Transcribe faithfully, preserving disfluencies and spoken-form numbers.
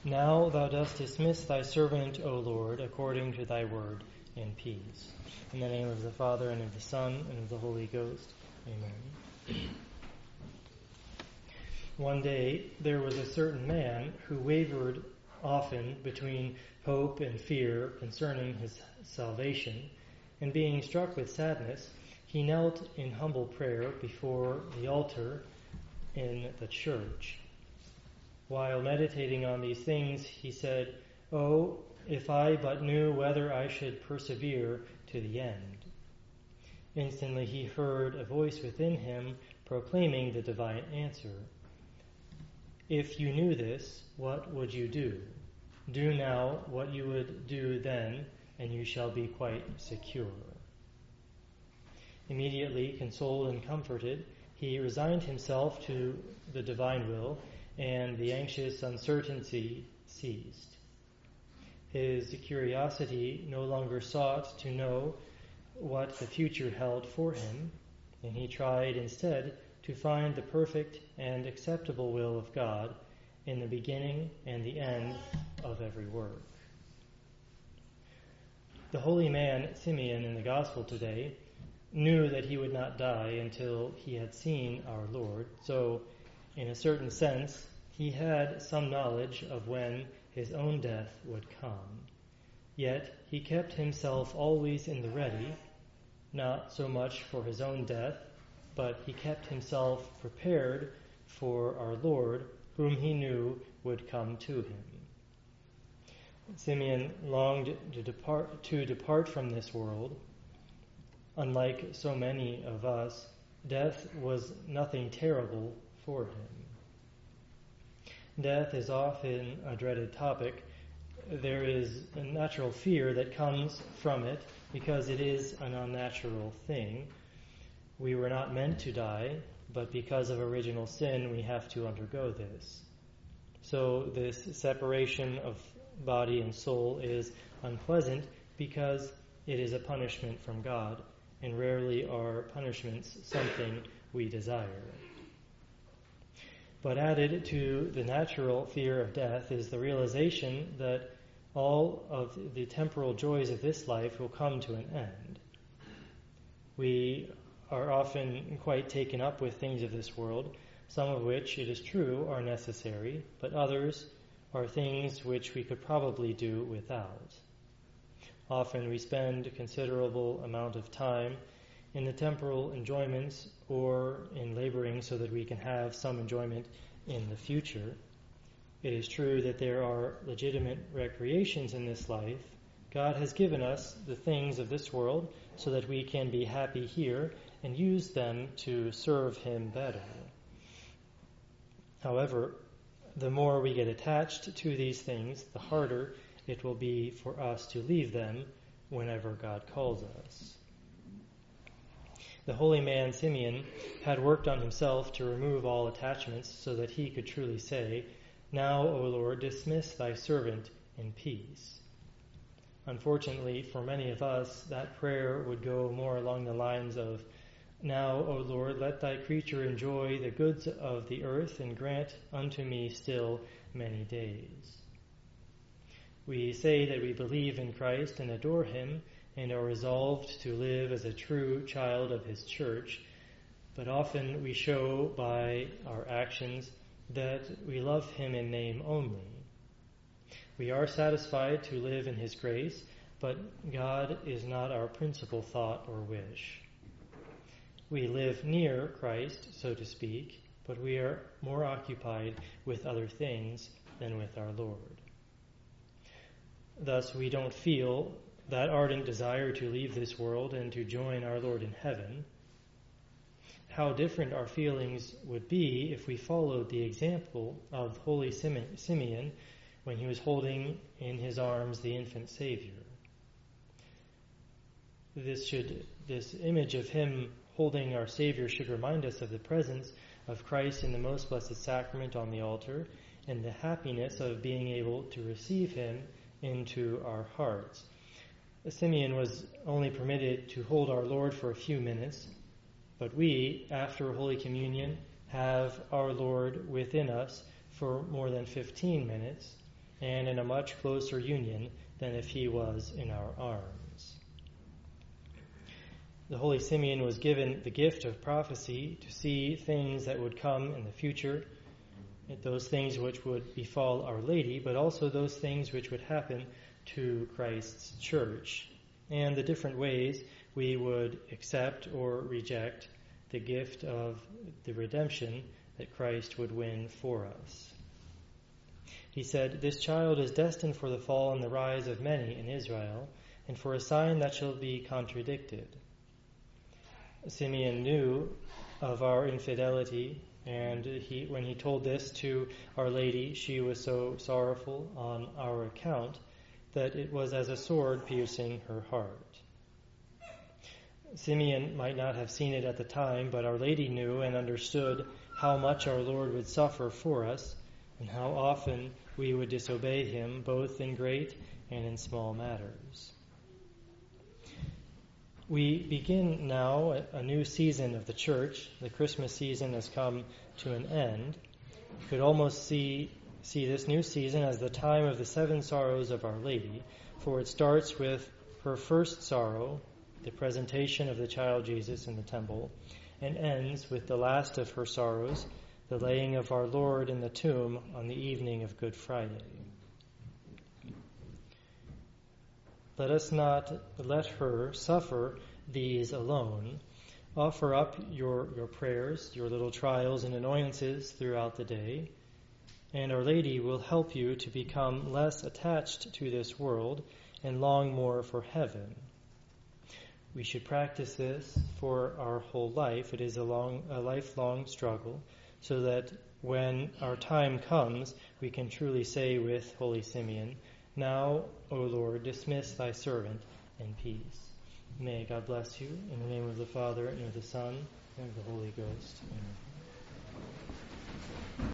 Now thou dost dismiss thy servant, O Lord, according to thy word, in peace. In the name of the Father, and of the Son, and of the Holy Ghost. Amen. One day there was a certain man who wavered often between hope and fear concerning his salvation, and being struck with sadness, he knelt in humble prayer before the altar in the church. While meditating on these things, he said, "Oh, if I but knew whether I should persevere to the end." Instantly he heard a voice within him proclaiming the divine answer. "If you knew this, what would you do? Do now what you would do then, and you shall be quite secure." Immediately, consoled and comforted, he resigned himself to the divine will, and the anxious uncertainty ceased. His curiosity no longer sought to know what the future held for him, and he tried instead to find the perfect and acceptable will of God in the beginning and the end of every work. The holy man Simeon in the Gospel today knew that he would not die until he had seen our Lord, so in a certain sense, he had some knowledge of when his own death would come. Yet he kept himself always in the ready, not so much for his own death, but he kept himself prepared for our Lord, whom he knew would come to him. Simeon longed to depart, to depart from this world. Unlike so many of us, death was nothing terrible for him. Death is often a dreaded topic. There is a natural fear that comes from it because it is an unnatural thing. We were not meant to die, but because of original sin, we have to undergo this. So this separation of body and soul is unpleasant because it is a punishment from God, and rarely are punishments something we desire. But added to the natural fear of death is the realization that all of the temporal joys of this life will come to an end. We are often quite taken up with things of this world, some of which, it is true, are necessary, but others are things which we could probably do without. Often we spend a considerable amount of time in the temporal enjoyments or in laboring so that we can have some enjoyment in the future. It is true that there are legitimate recreations in this life. God has given us the things of this world so that we can be happy here and use them to serve Him better. However, the more we get attached to these things, the harder it will be for us to leave them whenever God calls us. The holy man Simeon had worked on himself to remove all attachments so that he could truly say, "Now, O Lord, dismiss thy servant in peace." Unfortunately, for many of us, that prayer would go more along the lines of, "Now, O Lord, let thy creature enjoy the goods of the earth and grant unto me still many days." We say that we believe in Christ and adore Him and are resolved to live as a true child of His church, but often we show by our actions that we love Him in name only. We are satisfied to live in His grace, but God is not our principal thought or wish. We live near Christ, so to speak, but we are more occupied with other things than with our Lord. Thus, we don't feel that ardent desire to leave this world and to join our Lord in heaven. How different our feelings would be if we followed the example of holy Simeon when he was holding in his arms the infant Savior. This should, this image of him holding our Savior should remind us of the presence of Christ in the most blessed sacrament on the altar and the happiness of being able to receive Him into our hearts. Simeon was only permitted to hold our Lord for a few minutes, but we, after Holy Communion, have our Lord within us for more than fifteen minutes, and in a much closer union than if he was in our arms. The Holy Simeon was given the gift of prophecy to see things that would come in the future, those things which would befall Our Lady, but also those things which would happen to Christ's church, and the different ways we would accept or reject the gift of the redemption that Christ would win for us. He said, "This child is destined for the fall and the rise of many in Israel, and for a sign that shall be contradicted." Simeon knew of our infidelity, and he, when he told this to Our Lady, she was so sorrowful on our account that it was as a sword piercing her heart. Simeon might not have seen it at the time, but Our Lady knew and understood how much our Lord would suffer for us, and how often we would disobey him, both in great and in small matters. We begin now a new season of the church. The Christmas season has come to an end. You could almost see, see this new season as the time of the seven sorrows of Our Lady, for it starts with her first sorrow, the presentation of the child Jesus in the temple, and ends with the last of her sorrows, the laying of our Lord in the tomb on the evening of Good Friday. Let us not let her suffer these alone. Offer up your, your prayers, your little trials and annoyances throughout the day, and Our Lady will help you to become less attached to this world and long more for heaven. We should practice this for our whole life. It is a long, a lifelong struggle, so that when our time comes, we can truly say with Holy Simeon, "Now, O Lord, dismiss thy servant in peace." May God bless you, in the name of the Father, and of the Son, and of the Holy Ghost. Amen.